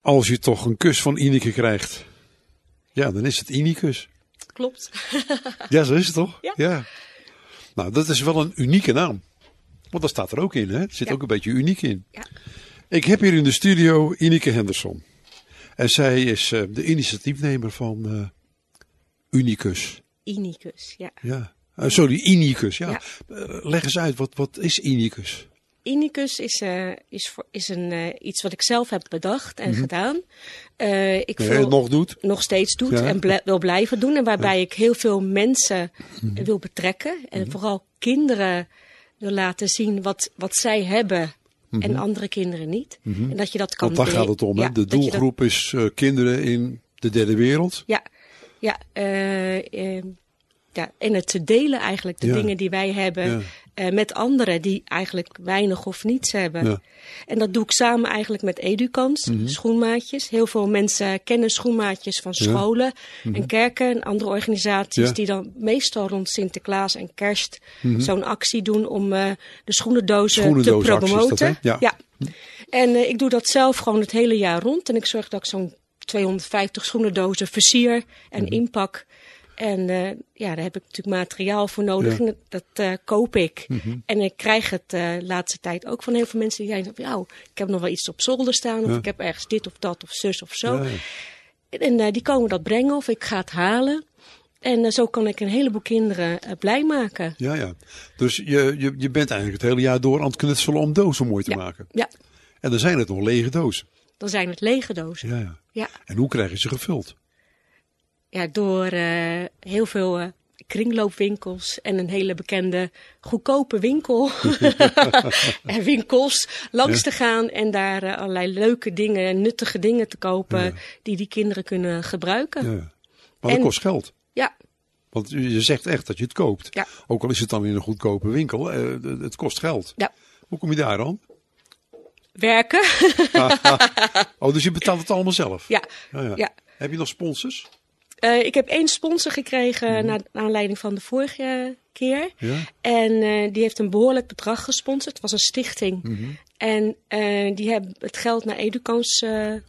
Als je toch een kus van Ineke krijgt, ja, dan is het Inikus. Klopt. Ja, zo is het toch? Ja. Nou, dat is wel een unieke naam. Want dat staat er ook in, hè? Er zit ook een beetje uniek in. Ja. Ik heb hier in de studio Ineke Henderson. En zij is de initiatiefnemer van Unicus. Inicus, ja. Ja. Sorry, Inicus. Ja. Ja. Leg eens uit, wat is Inicus? Inicus is iets wat ik zelf heb bedacht en gedaan. Ik nog steeds doet en wil blijven doen. En waarbij ik heel veel mensen wil betrekken. En vooral kinderen wil laten zien wat zij hebben. En andere kinderen niet. En dat je dat kan Want daar gaat het om. Ja, hè? De doelgroep is kinderen in de derde wereld. Ja, en het te delen eigenlijk. De dingen die wij hebben met anderen die eigenlijk weinig of niets hebben. Ja. En dat doe ik samen eigenlijk met Edukans, schoenmaatjes. Heel veel mensen kennen schoenmaatjes van scholen en kerken en andere organisaties. Die dan meestal rond Sinterklaas en Kerst zo'n actie doen om de schoenendozen te promoten. Ja. En ik doe dat zelf gewoon het hele jaar rond. En ik zorg dat ik zo'n 250 schoenendozen versier en inpak. En daar heb ik natuurlijk materiaal voor nodig. En dat koop ik. En ik krijg het de laatste tijd ook van heel veel mensen die zeggen van, nou, ik heb nog wel iets op zolder staan. Of ik heb ergens dit of dat of zus of zo. En die komen dat brengen of ik ga het halen. En zo kan ik een heleboel kinderen blij maken. Ja. Dus je bent eigenlijk het hele jaar door aan het knutselen om dozen mooi te maken. Ja. En dan zijn het nog lege dozen. Dan zijn het lege dozen. Ja. En hoe krijg je ze gevuld? Ja, door heel veel kringloopwinkels en een hele bekende goedkope winkel en winkels langs te gaan en daar allerlei leuke dingen en nuttige dingen te kopen die kinderen kunnen gebruiken. Ja. Maar dat kost geld. Ja. Want je zegt echt dat je het koopt. Ja. Ook al is het dan in een goedkope winkel, het kost geld. Ja. Hoe kom je daar aan? Werken. Oh, dus je betaalt het allemaal zelf? Ja. Heb je nog sponsors? Ik heb 1 sponsor gekregen naar aanleiding van de vorige keer. Ja. En die heeft een behoorlijk bedrag gesponsord. Het was een stichting. En die hebben het geld naar Edukans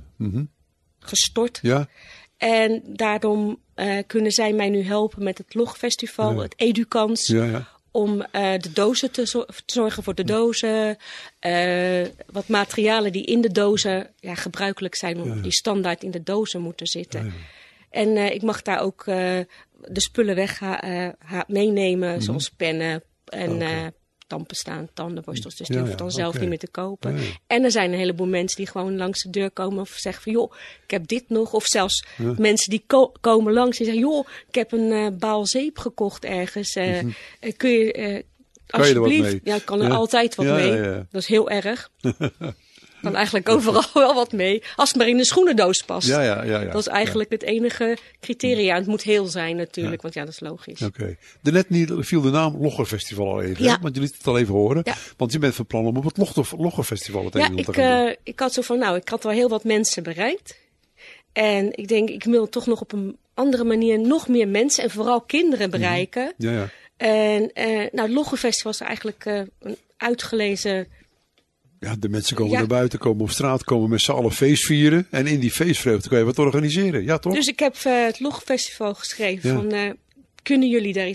gestort. Ja. En daarom kunnen zij mij nu helpen met het Logfestival, het Edukans. Om de dozen te zorgen voor de dozen. Wat materialen die in de dozen gebruikelijk zijn. Die standaard in de dozen moeten zitten. En ik mag daar ook de spullen weg meenemen. Zoals pennen en tandpasta, tandenborstels. Dus die hoef ik dan zelf niet meer te kopen. En er zijn een heleboel mensen die gewoon langs de deur komen. Of zeggen van, joh, ik heb dit nog. Of zelfs mensen die komen langs en zeggen, joh, ik heb een baal zeep gekocht ergens. Kun je alsjeblieft... Ja, ik kan er altijd wat mee. Ja. Dat is heel erg. Kan eigenlijk overal wel wat mee. Als het maar in de schoenendoos past. Ja. Dat is eigenlijk het enige criteria. Het moet heel zijn natuurlijk, want dat is logisch. Oké. Net viel de naam Loggerfestival al even. Want je liet het al even horen. Ja. Want je bent van plan om op het Loggerfestival het een en ander te gaan doen. Ik had zo van, ik had wel heel wat mensen bereikt. En ik denk, ik wil toch nog op een andere manier nog meer mensen en vooral kinderen bereiken. Ja. En het Loggerfestival was eigenlijk een uitgelezen... Ja, de mensen komen naar buiten, komen op straat, komen met z'n allen feest vieren. En in die feestvreugde kun je wat organiseren. Ja, toch? Dus ik heb het Logfestival geschreven van, kunnen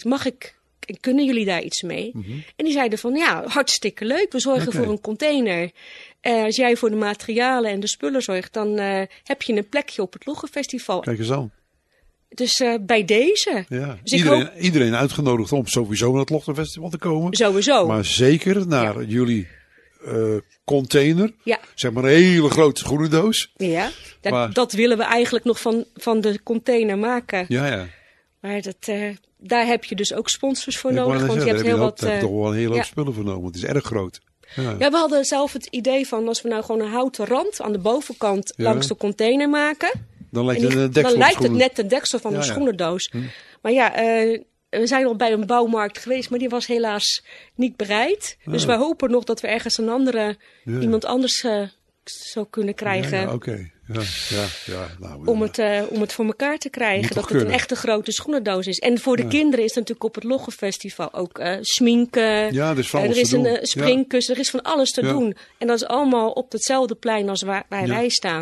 jullie daar iets mee? En die zeiden van, hartstikke leuk. We zorgen voor een container. Als jij voor de materialen en de spullen zorgt, dan heb je een plekje op het Logfestival. Kijk eens aan. Dus bij deze. Ja. Dus iedereen uitgenodigd om sowieso naar het Logfestival te komen. Sowieso. Maar zeker naar jullie... container, zeg maar een hele grote schoenendoos. Ja, dat willen we eigenlijk nog van de container maken. Ja. Maar daar heb je dus ook sponsors voor nodig. Want je hebt heel wat. Daar heb je toch wel een hele hoop spullen voor nodig, want het is erg groot. Ja, we hadden zelf het idee van als we nou gewoon een houten rand aan de bovenkant langs de container maken. Dan lijkt het net de deksel van een schoenendoos. Maar we zijn al bij een bouwmarkt geweest, maar die was helaas niet bereid. Dus we hopen nog dat we ergens iemand anders zou kunnen krijgen. Oké. Nou, om het voor elkaar te krijgen. Dat het een echte grote schoenendoos is. En voor de kinderen is het natuurlijk op het Loggenfestival ook sminken. Ja, er is van alles er is te doen. Een springkussen, er is van alles te doen. En dat is allemaal op hetzelfde plein als waar wij staan. Ja.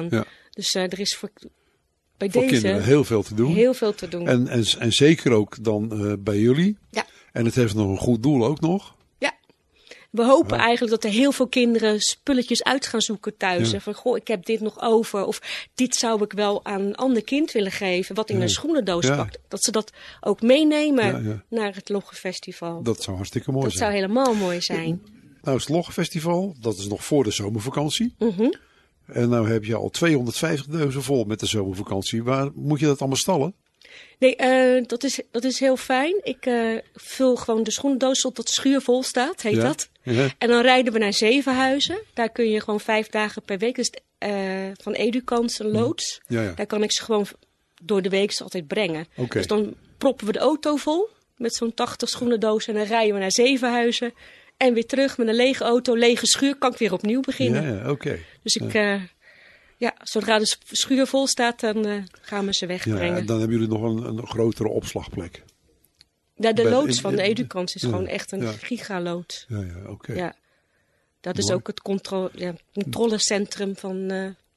Dus er is voor deze kinderen heel veel te doen. Heel veel te doen. En zeker ook dan bij jullie. Ja. En het heeft nog een goed doel ook nog. Ja. We hopen eigenlijk dat er heel veel kinderen spulletjes uit gaan zoeken thuis. Ja. Van, goh, ik heb dit nog over. Of dit zou ik wel aan een ander kind willen geven. Wat in een schoenendoos pakt. Dat ze dat ook meenemen naar het Loggenfestival. Dat zou hartstikke mooi zijn. Dat zou helemaal mooi zijn. Nou, het Loggenfestival, dat is nog voor de zomervakantie. En nou heb je al 250 dozen vol met de zomervakantie. Waar moet je dat allemaal stallen? Nee, dat is heel fijn. Ik vul gewoon de schoenendoos tot het schuur vol staat, heet dat. Ja. En dan rijden we naar Zevenhuizen. Daar kun je gewoon 5 dagen per week. Dus van Edukans een loods. Ja. Daar kan ik ze gewoon door de week altijd brengen. Okay. Dus dan proppen we de auto vol met zo'n 80 schoenendozen. En dan rijden we naar Zevenhuizen. En weer terug met een lege auto, lege schuur, kan ik weer opnieuw beginnen. Ja, oké. Dus zodra de schuur vol staat, dan gaan we ze wegbrengen. Ja, en dan hebben jullie nog een grotere opslagplek. Ja, de loods van de Edukans is gewoon echt een gigaloods. Ja, oké. Ja. Dat is ook het controlecentrum van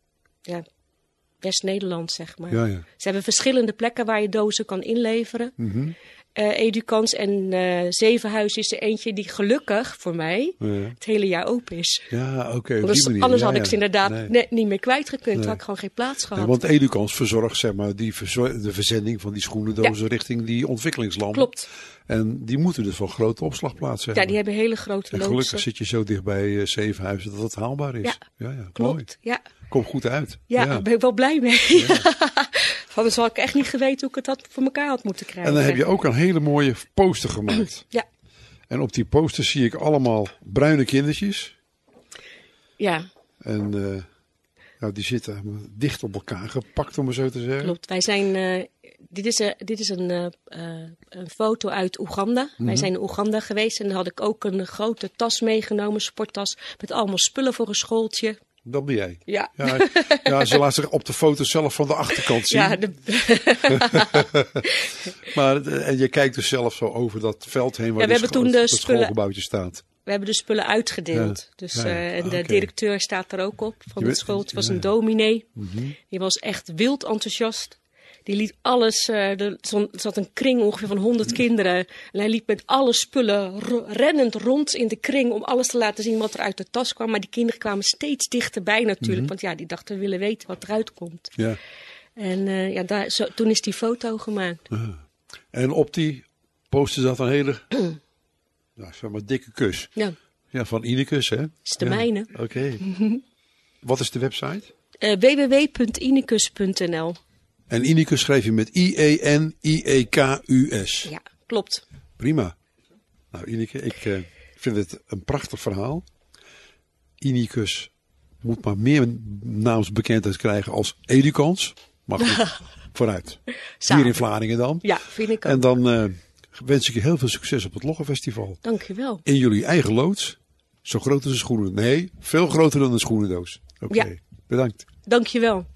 West-Nederland, zeg maar. Ja. Ze hebben verschillende plekken waar je dozen kan inleveren. Edukans en Zevenhuizen is er eentje die gelukkig voor mij het hele jaar open is. Ja, oké. Anders had ik ze inderdaad net niet meer kwijtgekund. Had ik gewoon geen plaats gehad. Ja, want Edukans verzorgt zeg maar de verzending van die schoenendozen richting die ontwikkelingslanden. Klopt. En die moeten dus wel grote opslagplaatsen hebben. Ja, die hebben hele grote loodsen. Gelukkig zit je zo dicht bij Zevenhuizen dat het haalbaar is. Ja, klopt. Mooi. Ja. Komt goed uit. Ja, daar ben ik wel blij mee. Ja. Anders had ik echt niet geweten hoe ik het voor elkaar had moeten krijgen. En dan heb je ook een hele mooie poster gemaakt. Ja. En op die poster zie ik allemaal bruine kindertjes. Ja. En die zitten dicht op elkaar gepakt, om het zo te zeggen. Klopt. Wij zijn... Dit is een foto uit Oeganda. Wij zijn in Oeganda geweest en dan had ik ook een grote tas meegenomen, sporttas, met allemaal spullen voor een schooltje. Dat ben jij. Ja. Ze laat zich op de foto zelf van de achterkant zien. Ja, maar en je kijkt dus zelf zo over dat veld heen waar het schoolgebouwtje staat. We hebben de spullen uitgedeeld. Ja. Dus, en de directeur staat er ook op van het school. Het was een dominee. Die was echt wild enthousiast. Die liet alles, er zat een kring ongeveer van 100 kinderen. En hij liep met alle spullen rennend rond in de kring om alles te laten zien wat er uit de tas kwam. Maar die kinderen kwamen steeds dichterbij natuurlijk. Want die dachten, we willen weten wat eruit komt. Ja. En toen is die foto gemaakt. En op die poster zat een hele zeg maar dikke kus. Ja, van Inekus, hè? Dat is de mijne. Oké. Wat is de website? www.inekus.nl. En Inekus schrijf je met I-E-N-I-E-K-U-S. Ja, klopt. Prima. Nou, Ineke, ik vind het een prachtig verhaal. Inekus moet maar meer naamsbekendheid krijgen als Edukans. Maar goed, vooruit. Hier in Vlaardingen dan. Ja, vind ik ook. En dan wens ik je heel veel succes op het Loggenfestival. Dankjewel. In jullie eigen loods. Zo groot als een schoenen. Nee, veel groter dan een schoenendoos. Oké, bedankt. Dankjewel.